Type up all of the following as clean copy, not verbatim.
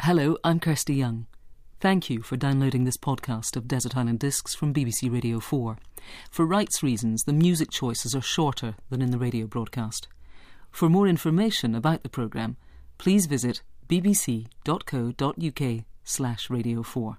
Hello, I'm Kirsty Young. Thank you for downloading this podcast of Desert Island Discs from BBC Radio 4. For rights reasons, the music choices are shorter than in the radio broadcast. For more information about the programme, please visit bbc.co.uk/radio4.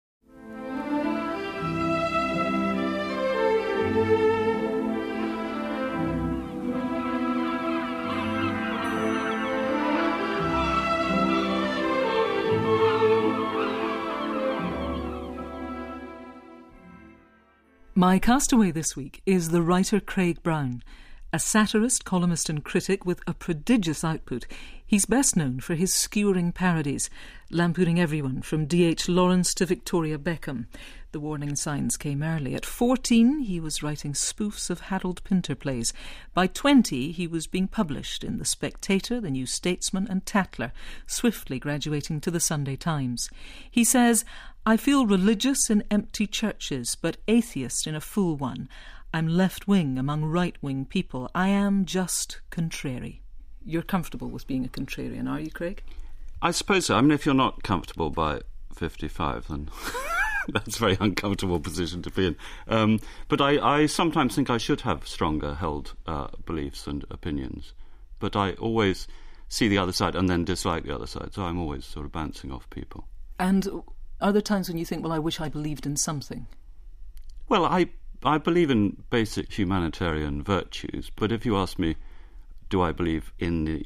My castaway this week is the writer Craig Brown, a satirist, columnist and critic with a prodigious output. He's best known for his skewering parodies, lampooning everyone from D.H. Lawrence to Victoria Beckham. The warning signs came early. At 14, he was writing spoofs of Harold Pinter plays. By 20, he was being published in The Spectator, The New Statesman and Tatler, swiftly graduating to The Sunday Times. He says, "I feel religious in empty churches, but atheist in a full one. I'm left-wing among right-wing people. I am just contrary." You're comfortable with being a contrarian, are you, Craig? I suppose so. I mean, if you're not comfortable by 55, then that's a very uncomfortable position to be in. But I sometimes think I should have stronger held beliefs and opinions. But I always see the other side and then dislike the other side. So I'm always sort of bouncing off people. And are there times when you think, well, I wish I believed in something? Well, I believe in basic humanitarian virtues, but if you ask me, do I believe in the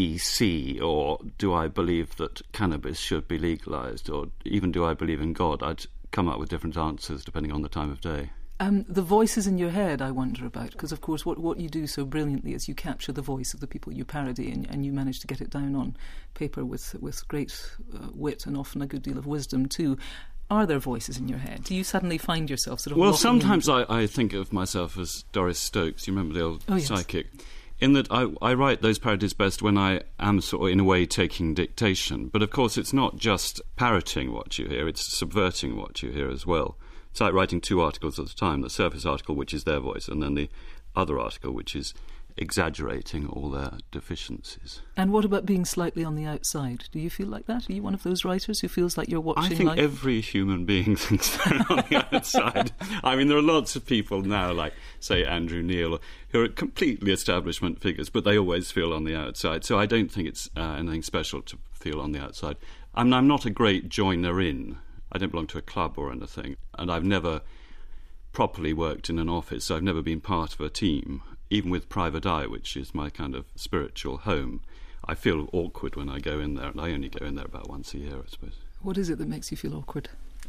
EC, or do I believe that cannabis should be legalised, or even do I believe in God, I'd come up with different answers depending on the time of day. The voices in your head I wonder about, because of course what you do so brilliantly is you capture the voice of the people you parody, and you manage to get it down on paper with great wit and often a good deal of wisdom too. Are there voices in your head? Do you suddenly find yourself sort of... Well, sometimes I think of myself as Doris Stokes. You remember the old psychic? In that I write those parodies best when I am sort of, in a way, taking dictation. But, of course, it's not just parroting what you hear, it's subverting what you hear as well. It's like writing two articles at a time, the surface article, which is their voice, and then the other article, which is exaggerating all their deficiencies. And what about being slightly on the outside? Do you feel like that? Are you one of those writers who feels like you're watching life? I think every human being thinks they're on the outside. I mean, there are lots of people now, like, say, Andrew Neil, who are completely establishment figures, but they always feel on the outside. So I don't think it's anything special to feel on the outside. I mean, I'm not a great joiner in. I don't belong to a club or anything, and I've never properly worked in an office, so I've never been part of a team. Even with Private Eye, which is my kind of spiritual home, I feel awkward when I go in there, and I only go in there about once a year, I suppose. What is it that makes you feel awkward?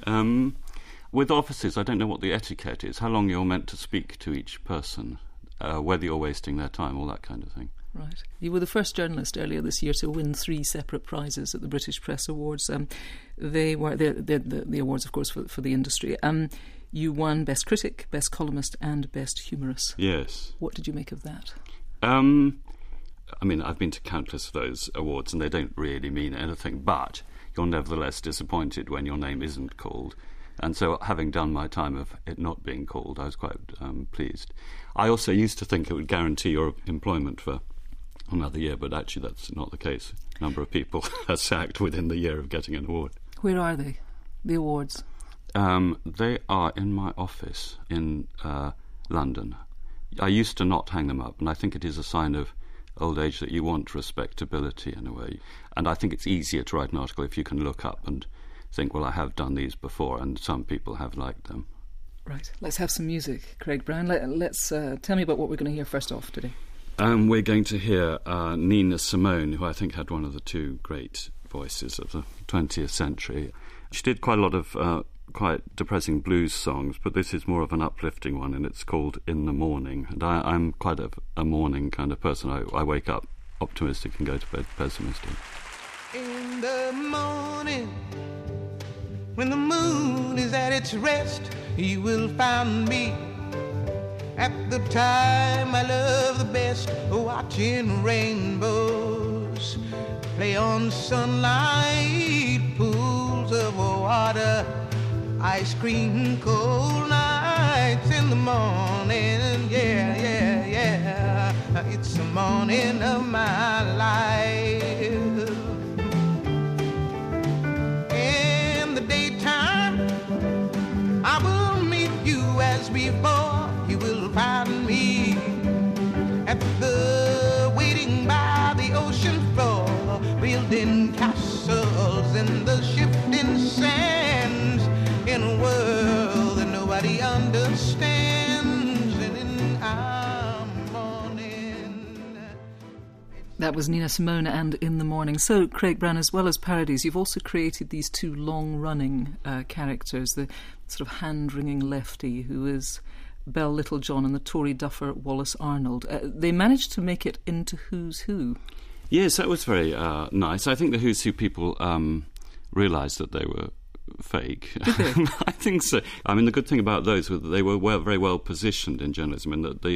With offices, I don't know what the etiquette is, how long you're meant to speak to each person, whether you're wasting their time, all that kind of thing. Right. You were the first journalist earlier this year to win 3 separate prizes at the British Press Awards. They were the awards, of course, for the industry. You won Best Critic, Best Columnist and Best Humorous. Yes. What did you make of that? I mean, I've been to countless of those awards and they don't really mean anything, but you're nevertheless disappointed when your name isn't called. And so having done my time of it not being called, I was quite pleased. I also used to think it would guarantee your employment for another year, but actually that's not the case. A number of people are sacked within the year of getting an award. Where are they, the awards? They are in my office in London. I used to not hang them up, and I think it is a sign of old age that you want respectability in a way. And I think it's easier to write an article if you can look up and think, well, I have done these before, and some people have liked them. Right. Let's have some music, Craig Brown. Let's tell me about what we're going to hear first off today. We're going to hear Nina Simone, who I think had one of the two great voices of the 20th century. She did quite a lot of quite depressing blues songs, but this is more of an uplifting one, and it's called In the Morning. And I'm quite a morning kind of person. I wake up optimistic and go to bed pessimistic. In the morning, when the moon is at its rest, you will find me at the time I love the best, watching rainbows play on sunlight, pools of water, ice cream, cold nights in the morning. Yeah, yeah, yeah, it's the morning of my life. in the shifting sands, in a world that nobody understands, and in our morning. That was Nina Simone and In the Morning. So, Craig Brown, as well as parodies, you've also created these two long-running characters, the sort of hand-wringing lefty who is Belle Littlejohn and the Tory duffer Wallace Arnold. They managed to make it into Who's Who. Yes, that was very nice. I think the Who's Who people realised that they were fake. Did they? I think so. I mean, the good thing about those was that they were very well positioned in journalism, in that the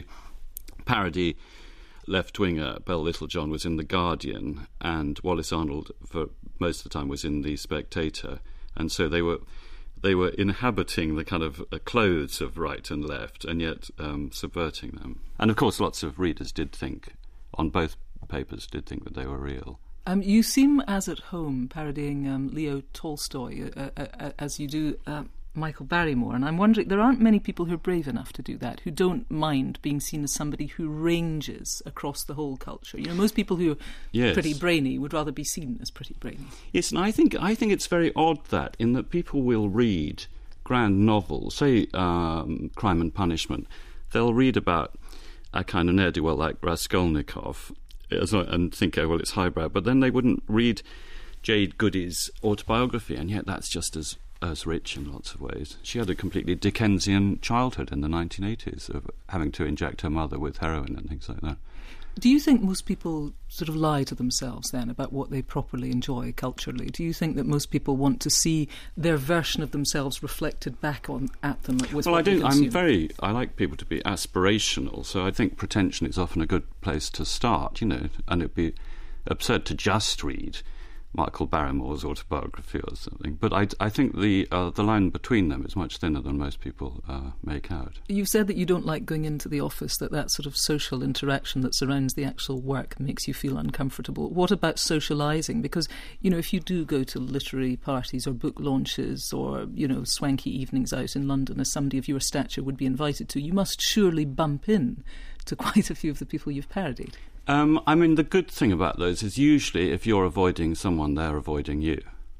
parody left-winger Belle Littlejohn was in The Guardian, and Wallace Arnold, for most of the time, was in The Spectator. And so they were inhabiting the kind of clothes of right and left, and yet subverting them. And of course, lots of readers did think, on both papers, did think that they were real. You seem as at home parodying Leo Tolstoy as you do Michael Barrymore, and I'm wondering, there aren't many people who are brave enough to do that, who don't mind being seen as somebody who ranges across the whole culture. You know, most people who are pretty brainy would rather be seen as pretty brainy. Yes, and I think it's very odd that, in that people will read grand novels, say Crime and Punishment, they'll read about a kind of ne'er-do-well like Raskolnikov and think, oh, well, it's highbrow, but then they wouldn't read Jade Goody's autobiography, and yet that's just as rich in lots of ways. She had a completely Dickensian childhood in the 1980s, of having to inject her mother with heroin and things like that. Do you think most people sort of lie to themselves then about what they properly enjoy culturally? Do you think that most people want to see their version of themselves reflected back at them? With well, I do. I like people to be aspirational, so I think pretension is often a good place to start, you know, and it'd be absurd to just read Michael Barrymore's autobiography or something. But I think the line between them is much thinner than most people make out. You've said that you don't like going into the office, that sort of social interaction that surrounds the actual work makes you feel uncomfortable. What about socialising? Because, you know, if you do go to literary parties or book launches or, you know, swanky evenings out in London, as somebody of your stature would be invited to, you must surely bump in to quite a few of the people you've parodied. I mean, the good thing about those is usually if you're avoiding someone, they're avoiding you.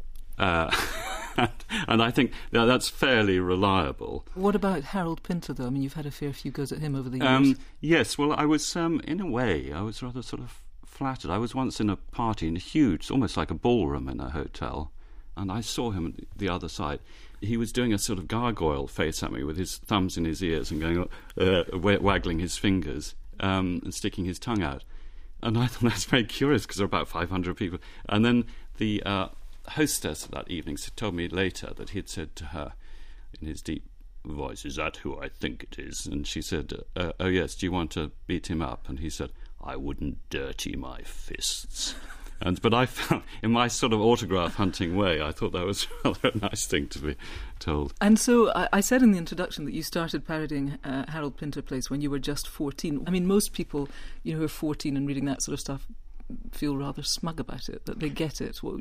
And I think that's fairly reliable. What about Harold Pinter, though? I mean, you've had a fair few goes at him over the years. Yes, well, I was, in a way, I was rather sort of flattered. I was once in a party in a huge, almost like a ballroom in a hotel, and I saw him on the other side. He was doing a sort of gargoyle face at me with his thumbs in his ears and going, waggling his fingers and sticking his tongue out. And I thought that's very curious because there were about 500 people. And then the hostess of that evening told me later that he had said to her in his deep voice, "Is that who I think it is?" And she said, "Oh yes, do you want to beat him up?" And he said, "I wouldn't dirty my fists." But I found, in my sort of autograph hunting way, I thought that was rather a nice thing to be told. And so I said in the introduction that you started parodying Harold Pinter Plays when you were just 14. I mean, most people, you know, who are 14 and reading that sort of stuff feel rather smug about it, that they get it. Well,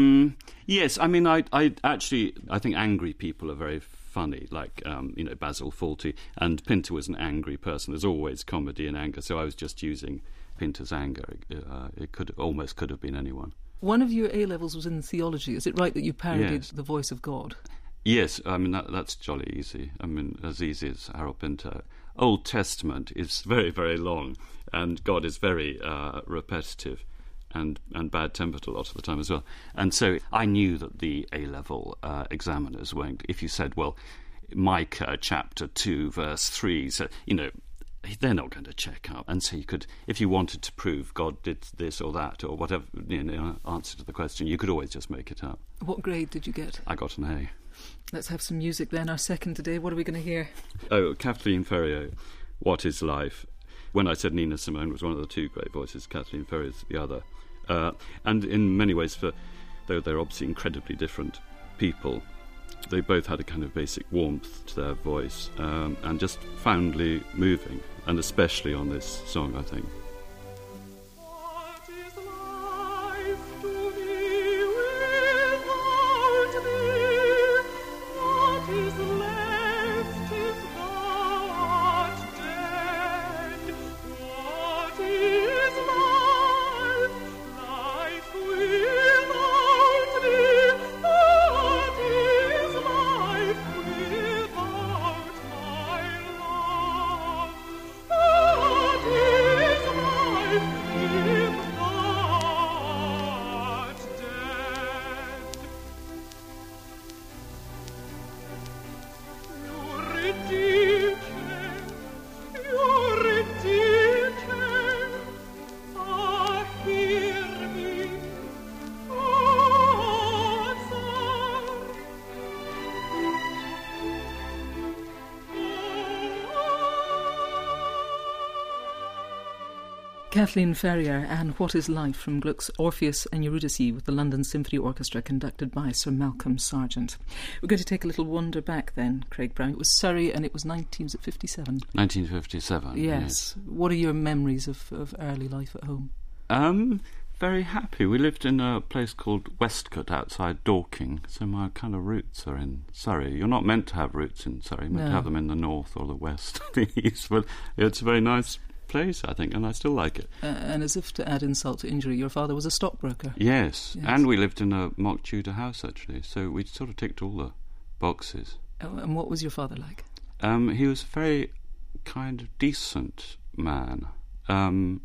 yes, I mean, I think angry people are very funny, like, you know, Basil Fawlty, and Pinter was an angry person. There's always comedy in anger, so I was just using Pinter's anger. It could have been anyone. One of your A-levels was in theology. Is it right that you parodied The Voice of God? Yes, I mean, that's jolly easy. I mean, as easy as Harold Pinter. Old Testament is very, very long, and God is very repetitive and bad-tempered a lot of the time as well. And so I knew that the A-level examiners weren't, if you said, well, Micah chapter 2, verse 3, so, you know, they're not going to check up. And so you could, if you wanted to prove God did this or that or whatever, you know, answer to the question, you could always just make it up. What grade did you get? I got an A. Let's have some music then. Our second today. What are we going to hear? Oh, Kathleen Ferrier, What is Life? When I said Nina Simone was one of the two great voices, Kathleen Ferrier is the other. And in many ways, though they're obviously incredibly different people, they both had a kind of basic warmth to their voice and just profoundly moving, and especially on this song, I think. What is life to me without thee? What is left if thou art dead? What is life? Life without thee? Kathleen Ferrier and What is Life from Gluck's Orpheus and Eurydice with the London Symphony Orchestra conducted by Sir Malcolm Sargent. We're going to take a little wander back then, Craig Brown. It was Surrey and it was 1957. 1957, Yes. What are your memories of early life at home? Very happy. We lived in a place called Westcote outside Dorking, so my kind of roots are in Surrey. You're not meant to have roots in Surrey. You're meant to have them in the north or the west or the east, but it's a very nice place, I think, and I still like it. And as if to add insult to injury, your father was a stockbroker. Yes, and we lived in a mock Tudor house, actually, so we sort of ticked all the boxes. And what was your father like? He was a very kind of decent man, and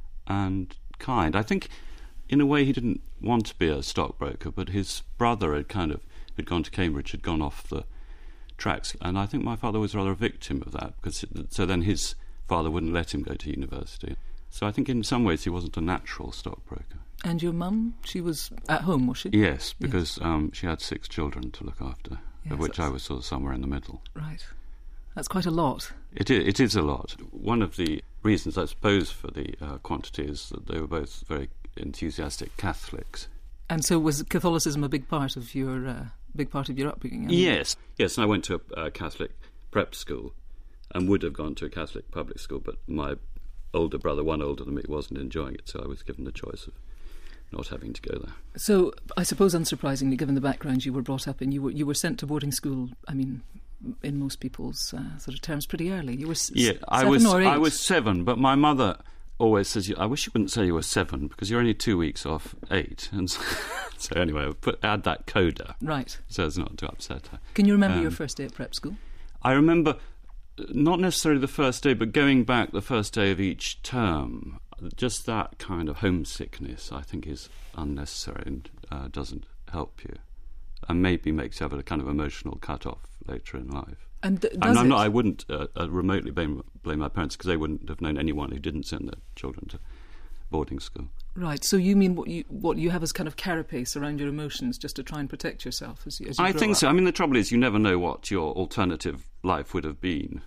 kind. I think, in a way, he didn't want to be a stockbroker, but his brother had gone to Cambridge, had gone off the tracks, and I think my father was rather a victim of that, because so then his father wouldn't let him go to university. So I think in some ways he wasn't a natural stockbroker. And your mum, she was at home, was she? Yes, because she had 6 children to look after, Yes, of which I was sort of somewhere in the middle. Right. That's quite a lot. It is a lot. One of the reasons, I suppose, for the quantity is that they were both very enthusiastic Catholics. And so was Catholicism a big part of your upbringing? Yes, and I went to a Catholic prep school and would have gone to a Catholic public school, but my older brother, one older than me, wasn't enjoying it, so I was given the choice of not having to go there. So I suppose, unsurprisingly, given the background you were brought up in, you were sent to boarding school, I mean, in most people's sort of terms, pretty early. You were seven or 8? I was 7, but my mother always says, I wish you wouldn't say you were 7, because you're only 2 weeks off 8. And so anyway, add that coda. Right. So as not to upset her. Can you remember your first day at prep school? I remember, not necessarily the first day, but going back the first day of each term. Just that kind of homesickness, I think, is unnecessary and doesn't help you. And maybe makes you have a kind of emotional cut-off later in life. And I wouldn't remotely blame my parents, because they wouldn't have known anyone who didn't send their children to boarding school. Right. So you mean what you have as kind of carapace around your emotions, just to try and protect yourself as you I grow think up? so. I mean, the trouble is, you never know what your alternative life would have been.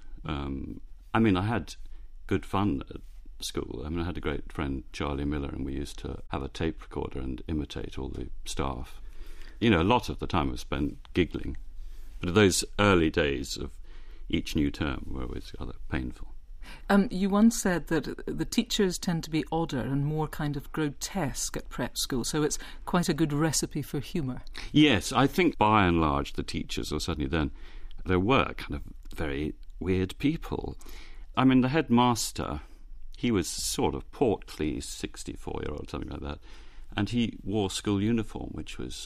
I mean, I had good fun at school. I mean, I had a great friend, Charlie Miller, and we used to have a tape recorder and imitate all the staff. You know, a lot of the time was spent giggling. But those early days of each new term were always rather painful. You once said that the teachers tend to be odder and more kind of grotesque at prep school, so it's quite a good recipe for humour. Yes, I think by and large the teachers, or certainly then, there were kind of very weird people. I mean, the headmaster, he was sort of portly, 64-year-old, something like that, and he wore school uniform, which was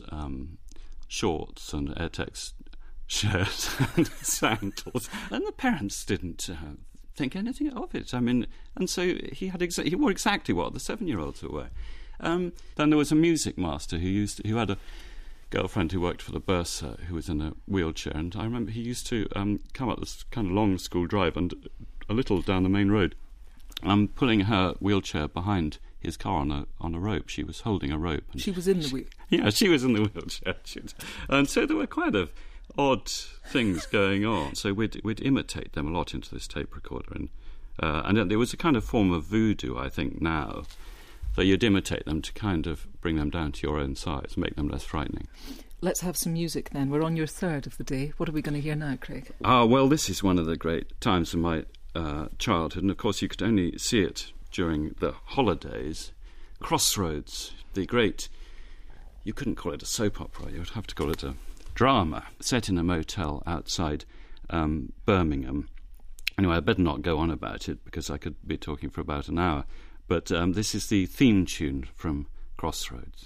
shorts and Airtex shirt and sandals, and the parents didn't think anything of it. I mean, and so he wore exactly what the 7-year-olds were wearing. Then there was a music master who had a girlfriend who worked for the Bursar, who was in a wheelchair, and I remember he used to come up this kind of long school drive and a little down the main road, pulling her wheelchair behind his car on a rope. She was holding a rope. And she was in the wheel. Yeah, she was in the wheelchair. And so there were kind of odd things going on. So we'd imitate them a lot into this tape recorder, and there was a kind of form of voodoo, I think, now, that you'd imitate them to kind of bring them down to your own size, make them less frightening. Let's have some music then. We're on your third of the day. What are we going to hear now, Craig? Well, this is one of the great times of my childhood, and of course you could only see it during the holidays. Crossroads, the great, you couldn't call it a soap opera, you would have to call it a drama, set in a motel outside Birmingham. Anyway, I better not go on about it, because I could be talking for about an hour, but this is the theme tune from Crossroads.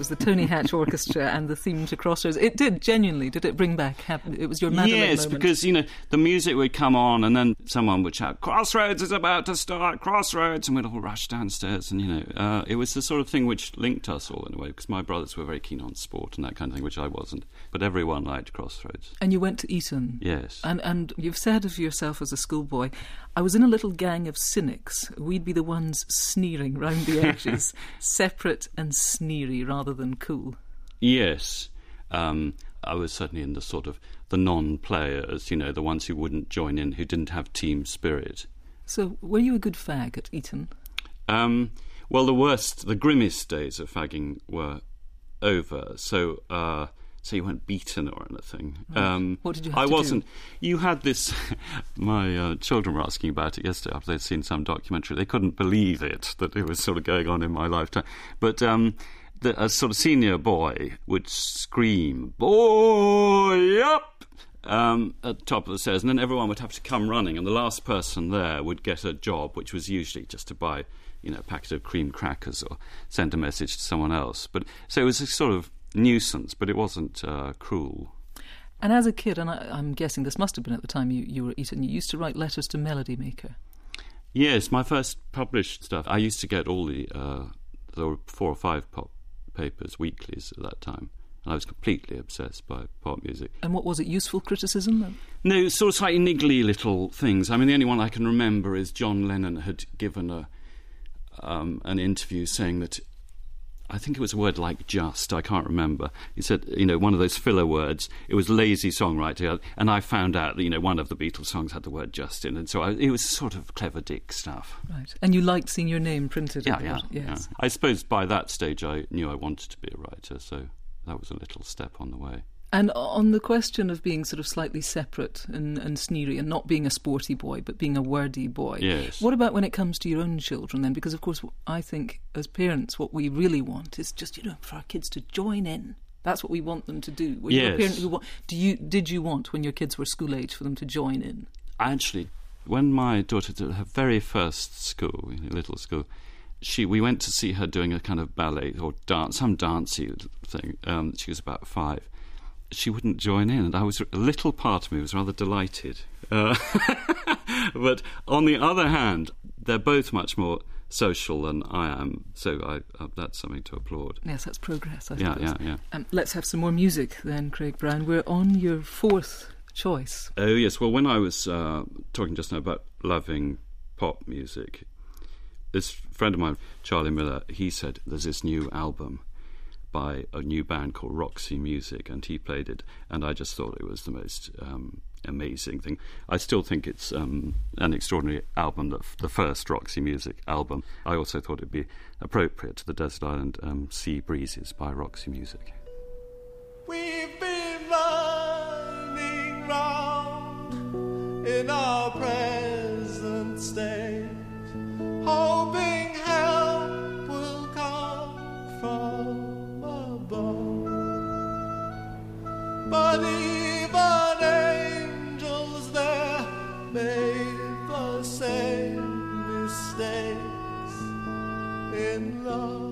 the Tony Hatch Orchestra and the theme to Crossroads. It did, genuinely, did it bring back it was your Madeline Yes, moment? because, the music would come on and then someone would shout, "Crossroads is about to start, Crossroads," and we'd all rush downstairs. And, it was the sort of thing which linked us all in a way, because my brothers were very keen on sport and that kind of thing, which I wasn't. But everyone liked Crossroads. And you went to Eton. Yes. And you've said of yourself as a schoolboy, I was in a little gang of cynics. We'd be the ones sneering round the edges, separate and sneery rather than cool. Yes. I was certainly in the sort of the non-players, the ones who wouldn't join in, who didn't have team spirit. So were you a good fag at Eton? Well, the grimmest days of fagging were over. So you weren't beaten or anything. Right. What did you have to wasn't. You had this... my children were asking about it yesterday after they'd seen some documentary. They couldn't believe it, that it was sort of going on in my lifetime. But a sort of senior boy would scream, "Boy up!" at the top of the stairs, and then everyone would have to come running, and the last person there would get a job, which was usually just to buy, a packet of cream crackers or send a message to someone else. So it was a sort of nuisance, but it wasn't cruel. And as a kid, and I'm guessing this must have been at the time you were at Eton, you used to write letters to Melody Maker. Yes, my first published stuff, I used to get all there were 4 or 5 pop papers, weeklies at that time, and I was completely obsessed by pop music. And what was it, useful criticism then? No, sort of slightly niggly little things. I mean, the only one I can remember is John Lennon had given an interview saying that, I think it was a word like just, I can't remember. He said, one of those filler words, it was lazy songwriting, and I found out that, one of the Beatles songs had the word just in, and so it was sort of clever dick stuff. Right. And you liked seeing your name printed? Yeah. Yes. I suppose by that stage I knew I wanted to be a writer, so that was a little step on the way. And on the question of being sort of slightly separate and sneery and not being a sporty boy but being a wordy boy, yes. What about when it comes to your own children then? Because, of course, I think as parents what we really want is just, for our kids to join in. That's what we want them to do. Were you a parent who did you want, when your kids were school age, for them to join in? Actually, when my daughter did her very first school, little school, we went to see her doing a kind of ballet or dance, some dancey thing. She was about 5. She wouldn't join in, and a little part of me was rather delighted. But on the other hand, they're both much more social than I am, so that's something to applaud. Yes, that's progress, I suppose. Yeah. Let's have some more music then, Craig Brown. We're on your 4th choice. Oh, yes. Well, when I was talking just now about loving pop music, this friend of mine, Charlie Miller, he said there's this new album by a new band called Roxy Music, and he played it, and I just thought it was the most amazing thing. I still think it's an extraordinary album, the first Roxy Music album. I also thought it'd be appropriate to the Desert Island Sea Breezes by Roxy Music. We've been running round in our present state, hoping help will come from above. But even angels there made the same mistakes in love.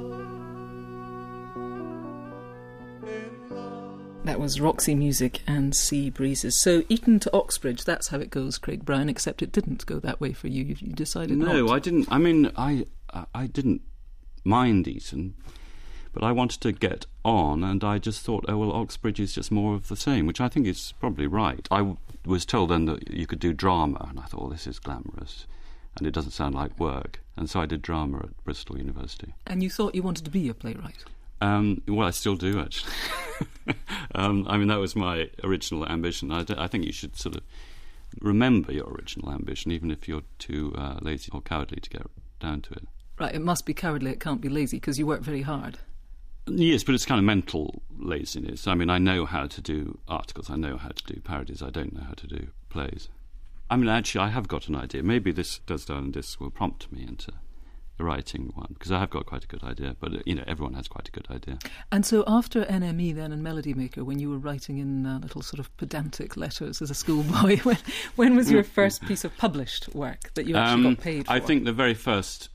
That was Roxy Music and Sea Breezes. So Eton to Oxbridge, that's how it goes, Craig Brown, except it didn't go that way for you. You decided not. No, I didn't. I mean, I didn't mind Eton, but I wanted to get on, and I just thought, oh, well, Oxbridge is just more of the same, which I think is probably right. I was told then that you could do drama, and I thought, well, this is glamorous, and it doesn't sound like work. And so I did drama at Bristol University. And you thought you wanted to be a playwright? Well, I still do, actually. I mean, that was my original ambition. I think you should sort of remember your original ambition, even if you're too lazy or cowardly to get down to it. Right, it must be cowardly, it can't be lazy, because you work very hard. Yes, but it's kind of mental laziness. I mean, I know how to do articles, I know how to do parodies, I don't know how to do plays. I mean, actually, I have got an idea. Maybe this Desert Island Discs will prompt me into writing one, because I have got quite a good idea, but everyone has quite a good idea. And so after NME then and Melody Maker, when you were writing in little sort of pedantic letters as a schoolboy, when was your first piece of published work that you actually got paid for? I think the very first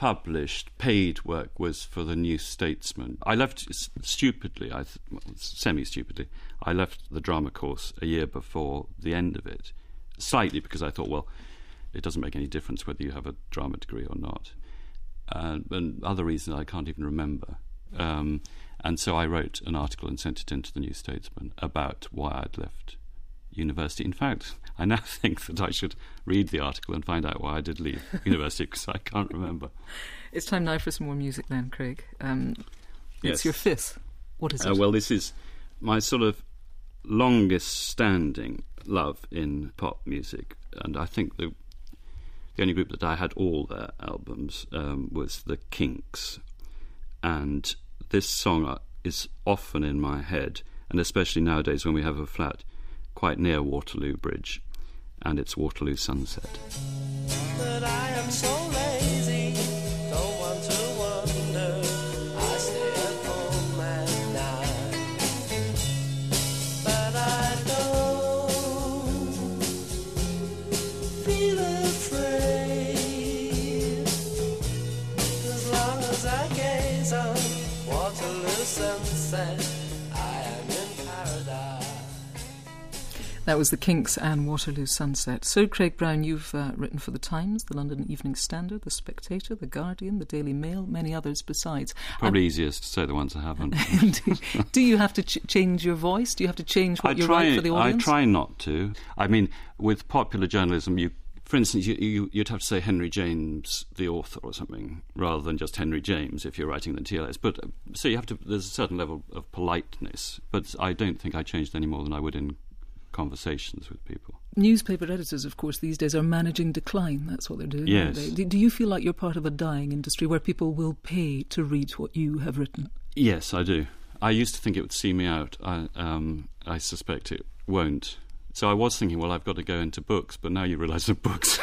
published paid work was for the New Statesman. I left stupidly, semi-stupidly, I left the drama course a year before the end of it, slightly because I thought, well, it doesn't make any difference whether you have a drama degree or not. And other reasons I can't even remember. And so I wrote an article and sent it into the New Statesman about why I'd left university. In fact, I now think that I should read the article and find out why I did leave university, because I can't remember. It's time now for some more music then, Craig. It's Yes. your fifth. What is it? Well, this is my sort of longest-standing love in pop music, and I think the only group that I had all their albums was the Kinks. And this song is often in my head, and especially nowadays when we have a flat quite near Waterloo Bridge, and it's Waterloo Sunset. But I am so lazy, don't want to wonder. I stay at home at night, but I don't feel afraid as long as I gaze on Waterloo Sunset. I am in paradise. That was the Kinks and Waterloo Sunset. So, Craig Brown, you've written for The Times, the London Evening Standard, The Spectator, The Guardian, The Daily Mail, many others besides. Probably easiest to say the ones I haven't. Do you have to change your voice? Do you have to change what you write for the audience? I try not to. I mean, with popular journalism, for instance, you'd have to say Henry James, the author, or something, rather than just Henry James if you're writing the TLS. But so you have to. There's a certain level of politeness, but I don't think I changed any more than I would in conversations with people. Newspaper editors, of course, these days are managing decline. That's what they're doing. Yes. Do you feel like you're part of a dying industry where people will pay to read what you have written? Yes, I do. I used to think it would see me out. I suspect it won't. So I was thinking, well, I've got to go into books, but now you realise that books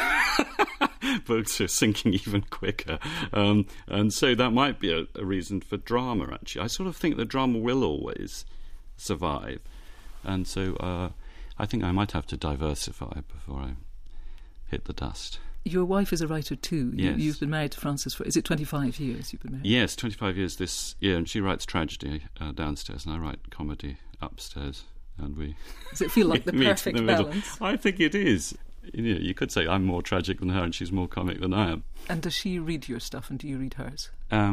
are sinking even quicker. And so that might be a reason for drama, actually. I sort of think that drama will always survive. And so I think I might have to diversify before I hit the dust. Your wife is a writer too. Yes. You've been married to Frances for, is it 25 years you've been married? Yes, 25 years this year, and she writes tragedy downstairs, and I write comedy upstairs. And we Does it feel like the meet in perfect the middle. balance? I think it is. You could say I'm more tragic than her and she's more comic than I am. And does she read your stuff and do you read hers?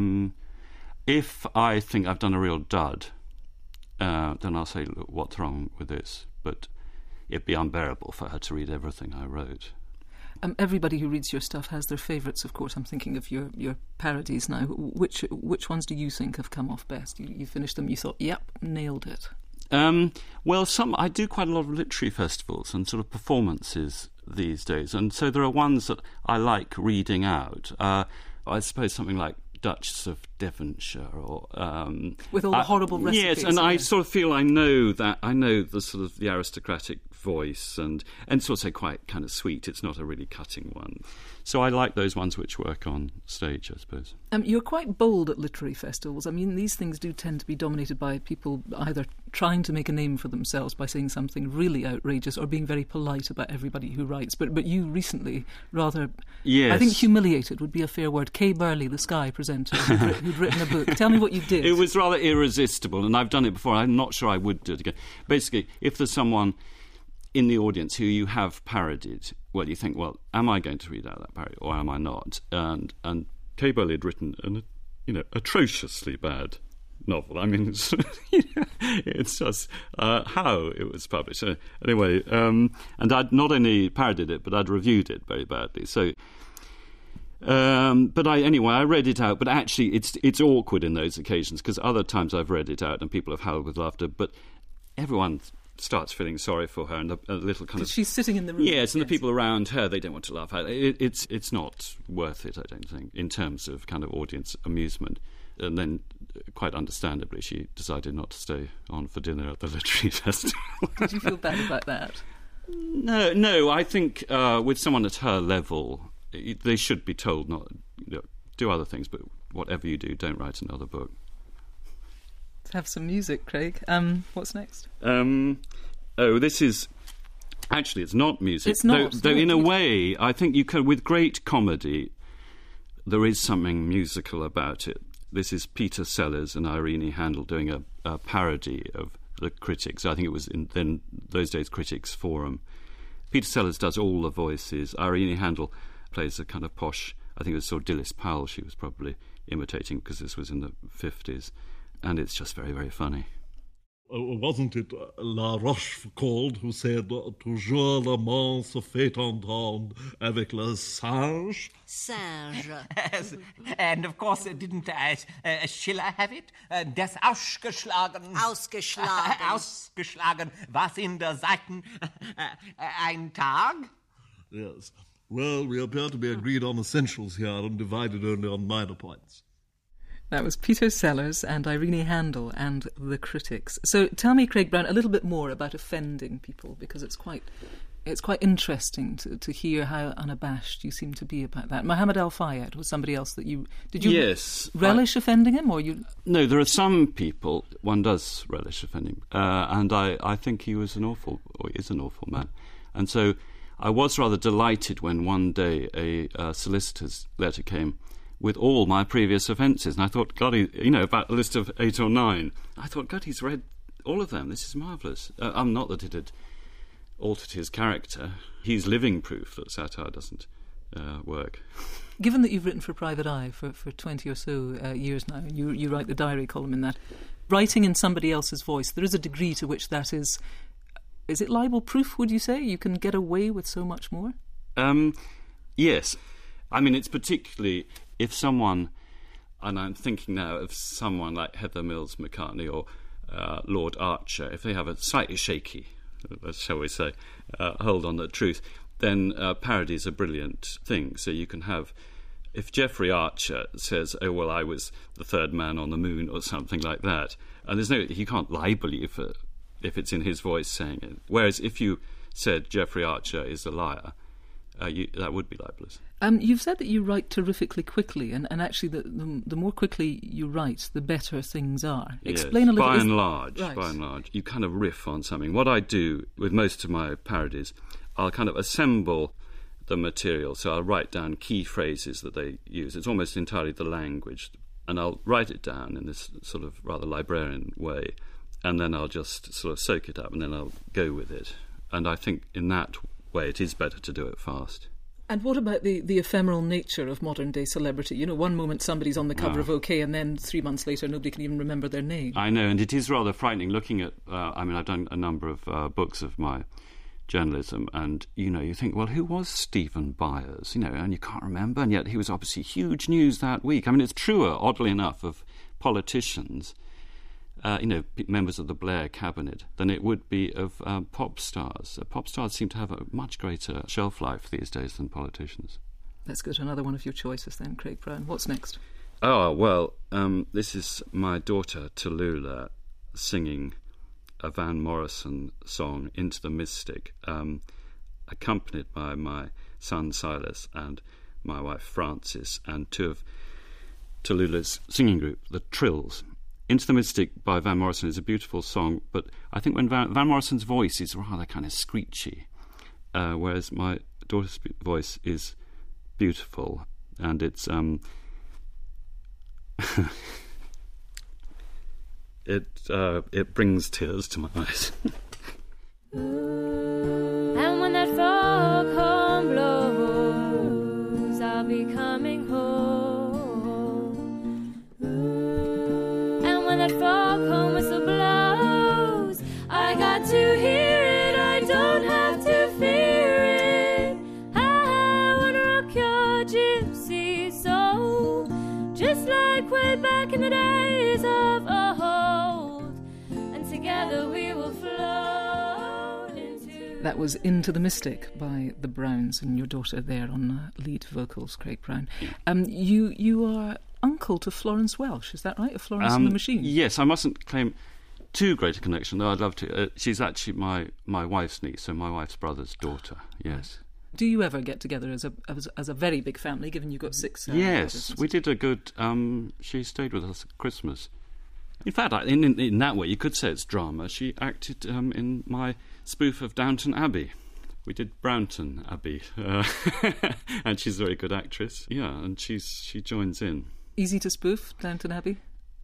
If I think I've done a real dud, then I'll say, look, what's wrong with this? But it'd be unbearable for her to read everything I wrote. Everybody who reads your stuff has their favourites, of course. I'm thinking of your parodies now. Which ones do you think have come off best? You finished them, you thought, yep, nailed it. Well, I do quite a lot of literary festivals and sort of performances these days, and so there are ones that I like reading out. I suppose something like Duchess of Devonshire, or with all the horrible recipes. Yes, and I sort of feel I know the sort of the aristocratic voice, and sort of say quite kind of sweet. It's not a really cutting one. So I like those ones which work on stage, I suppose. You're quite bold at literary festivals. I mean, these things do tend to be dominated by people either trying to make a name for themselves by saying something really outrageous or being very polite about everybody who writes. But you recently, rather, yes. I think humiliated would be a fair word. Kay Burley, the Sky presenter, who'd written a book. Tell me what you did. It was rather irresistible, and I've done it before. I'm not sure I would do it again. Basically, if there's someone in the audience who you have parodied, well, you think, well, am I going to read out that parody or am I not? And Kay Burley had written an atrociously bad novel. I mean, it's just how it was published. Anyway, and I'd not only parodied it, but I'd reviewed it very badly. So, but I read it out. But actually, it's awkward in those occasions because other times I've read it out and people have howled with laughter, but everyone starts feeling sorry for her, and a little kind of... She's sitting in the room. Yes, and the people around her, they don't want to laugh at it. It's not worth it, I don't think, in terms of kind of audience amusement. And then, quite understandably, she decided not to stay on for dinner at the literary festival. Did you feel bad about that? No, I think with someone at her level, they should be told not do other things, but whatever you do, don't write another book. Let's have some music, Craig. What's next? This is... Actually, it's not music. It's not. Though in a way, I think you can, with great comedy, there is something musical about it. This is Peter Sellers and Irene Handel doing a parody of the Critics. I think it was in those days Critics Forum. Peter Sellers does all the voices. Irene Handel plays a kind of posh, I think it was sort of Dilys Powell she was probably imitating, because this was in the 50s. And it's just very, very funny. Wasn't it La Rochefoucauld who said toujours le monde se fait entendre avec le singe? Singe. And of course, didn't Schiller have it? Das ausgeschlagen. Ausgeschlagen. Ausgeschlagen. Was in der Seiten ein Tag? Yes. Well, we appear to be agreed on essentials here and divided only on minor points. That was Peter Sellers and Irene Handel and the Critics. So tell me, Craig Brown, a little bit more about offending people, because it's quite interesting to hear how unabashed you seem to be about that. Mohammed Al-Fayed was somebody else that you... Did you yes, relish offending him, or you... No, there are some people one does relish offending, and I think he was is an awful man. And so I was rather delighted when one day a solicitor's letter came with all my previous offences. And I thought, God, about a list of 8 or 9. I thought, God, he's read all of them. This is marvellous. Not that it had altered his character. He's living proof that satire doesn't work. Given that you've written for Private Eye for 20 or so years now, and you write the diary column in that, writing in somebody else's voice, there is a degree to which that is it libel proof, would you say? You can get away with so much more? Yes. I mean, it's particularly... If someone, and I'm thinking now of someone like Heather Mills McCartney or Lord Archer, if they have a slightly shaky, shall we say, hold on the truth, then parody is a brilliant thing. So you can have, if Jeffrey Archer says, "Oh well, I was the third man on the moon" or something like that, and he can't libel you if it's in his voice saying it. Whereas if you said Jeffrey Archer is a liar, that would be libelous. You've said that you write terrifically quickly, and actually the more quickly you write, the better things are. Yes, Explain a little. By and large, you kind of riff on something. What I do with most of my parodies, I'll kind of assemble the material. So I'll write down key phrases that they use. It's almost entirely the language, and I'll write it down in this sort of rather librarian way, and then I'll just sort of soak it up, and then I'll go with it. And I think in that way it is better to do it fast. And what about the ephemeral nature of modern-day celebrity? One moment somebody's on the cover of OK, and then 3 months later nobody can even remember their name. I know, and it is rather frightening looking at... I've done a number of books of my journalism, and, you think, well, who was Stephen Byers? And you can't remember, and yet he was obviously huge news that week. I mean, it's truer, oddly enough, of politicians... members of the Blair cabinet, than it would be of pop stars. Pop stars seem to have a much greater shelf life these days than politicians. Let's go to another one of your choices then, Craig Brown. What's next? Oh, well, this is my daughter, Tallulah, singing a Van Morrison song, Into the Mystic, accompanied by my son Silas and my wife Frances, and 2 of Tallulah's singing group, the Trills. Into the Mystic by Van Morrison is a beautiful song, but I think when Van Morrison's voice is rather kind of screechy, whereas my daughter's voice is beautiful, and it's it brings tears to my eyes. And when that foghorn blows, I'll be coming home. When that foghorn whistle blows, I got to hear it, I don't have to fear it. I wanna rock your gypsy soul, just like way back in the days of old, and together we will float into... That was Into the Mystic by the Browns, and your daughter there on lead vocals, Craig Brown. You are uncle to Florence Welsh, is that right? Of Florence and the Machine? Yes, I mustn't claim too great a connection, though I'd love to. She's actually my wife's niece, so my wife's brother's daughter, yes. Do you ever get together as a very big family, given you've got 6 yes, we did a good... she stayed with us at Christmas. In fact, in that way, you could say it's drama. She acted in my spoof of Downton Abbey. We did Brownton Abbey, and she's a very good actress. Yeah, and she joins in. Easy to spoof, Downton Abbey?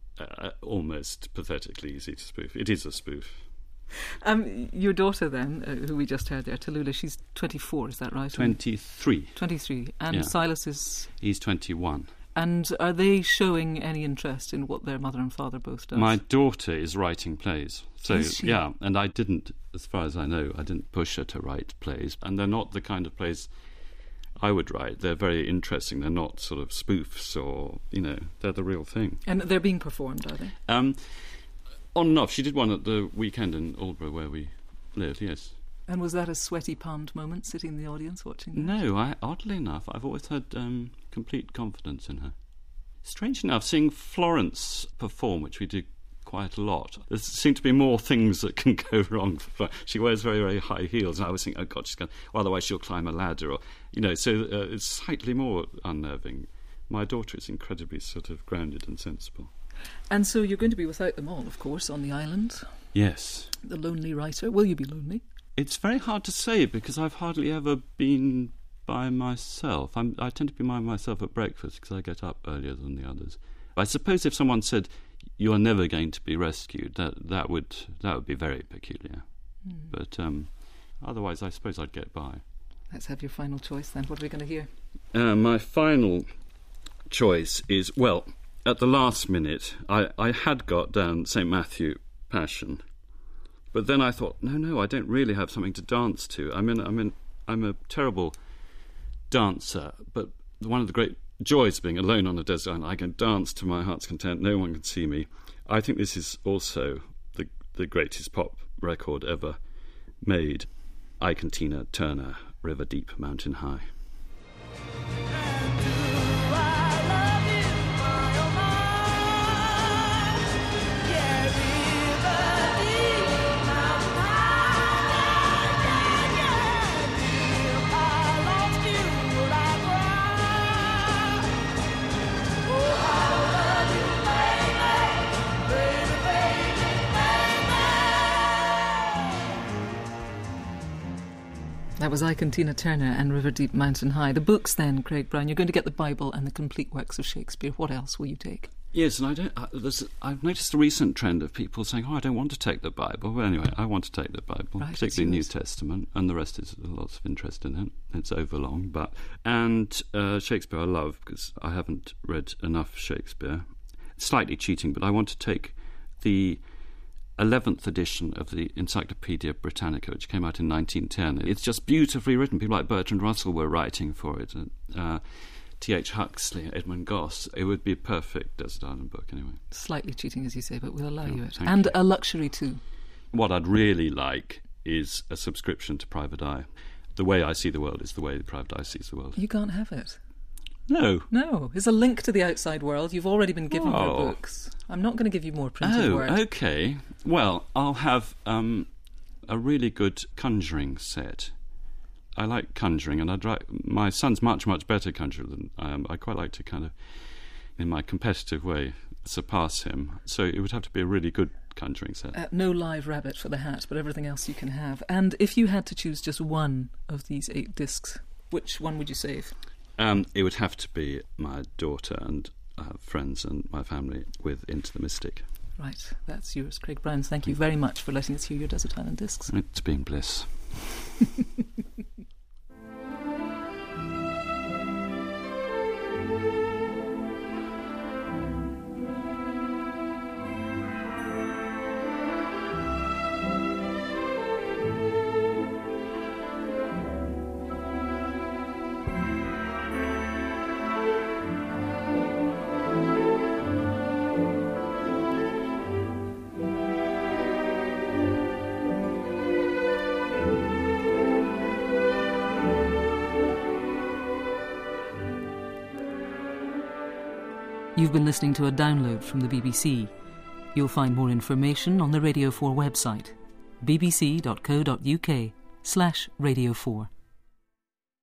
Almost pathetically easy to spoof. It is a spoof. Your daughter, then, who we just heard there, Tallulah, she's 24, is that right? 23. 23. And Yeah. Silas is... He's 21. And are they showing any interest in what their mother and father both does? My daughter is writing plays. So, Is she? yeah, and I didn't, as far as I know, I didn't push her to write plays. And they're not the kind of plays I would write. They're very interesting. They're not sort of spoofs or, they're the real thing. And they're being performed, are they? On and off. She did one at the weekend in Aldborough where we live, yes. And was that a sweaty palmed moment, sitting in the audience watching that? No, oddly enough, I've always had complete confidence in her. Strange enough, seeing Florence perform, which we do quite a lot, there seem to be more things that can go wrong. She wears very, very high heels, and I was thinking, oh God, she's going, well, otherwise she'll climb a ladder, or so it's slightly more unnerving. My daughter is incredibly sort of grounded and sensible. And so you're going to be without them all, of course, on the island. Yes. The lonely writer. Will you be lonely? It's very hard to say because I've hardly ever been by myself. I tend to be by myself at breakfast because I get up earlier than the others. I suppose if someone said, you are never going to be rescued, that would be very peculiar. But otherwise, I suppose I'd get by. Let's have your final choice then. What are we going to hear? My final choice is, well, at the last minute, I had got down St. Matthew Passion, but then I thought, no, I don't really have something to dance to. I'm a terrible dancer, but one of the great joys of being alone on a desert island, I can dance to my heart's content. No one can see me. I think this is also the greatest pop record ever made. Ike and Tina Turner, River Deep, Mountain High. That was Ike and Tina Turner and River Deep, Mountain High. The books then, Craig Brown, you're going to get the Bible and the complete works of Shakespeare. What else will you take? Yes, and I've noticed a recent trend of people saying, I don't want to take the Bible. Well, anyway, I want to take the Bible, right, particularly New Testament, and the rest is lots of interest in it. It's overlong, and Shakespeare I love because I haven't read enough Shakespeare. It's slightly cheating, but I want to take the 11th edition of the Encyclopaedia Britannica, which came out in 1910. It's just beautifully written. People like Bertrand Russell were writing for it. T.H. Huxley, Edmund Goss. It would be a perfect desert island book, anyway. Slightly cheating, as you say, but we'll allow you it. Thank And you. a luxury too. What I'd really like is a subscription to Private Eye. The way I see the world is the way the Private Eye sees the world. You can't have it. No. No, there's a link to the outside world. You've already been given their Oh. books. I'm not going to give you more printed word. Okay. Well, I'll have a really good conjuring set. I like conjuring, and my son's much, much better conjurer than I am. I quite like to kind of, in my competitive way, surpass him. So it would have to be a really good conjuring set. No live rabbit for the hat, but everything else you can have. And if you had to choose just one of these 8 discs, which one would you save? It would have to be my daughter and friends and my family with Into the Mystic. Right, that's yours, Craig Brown. Thank you very much for letting us hear your Desert Island discs. It's been bliss. You've been listening to a download from the BBC. You'll find more information on the Radio 4 website, bbc.co.uk/Radio 4.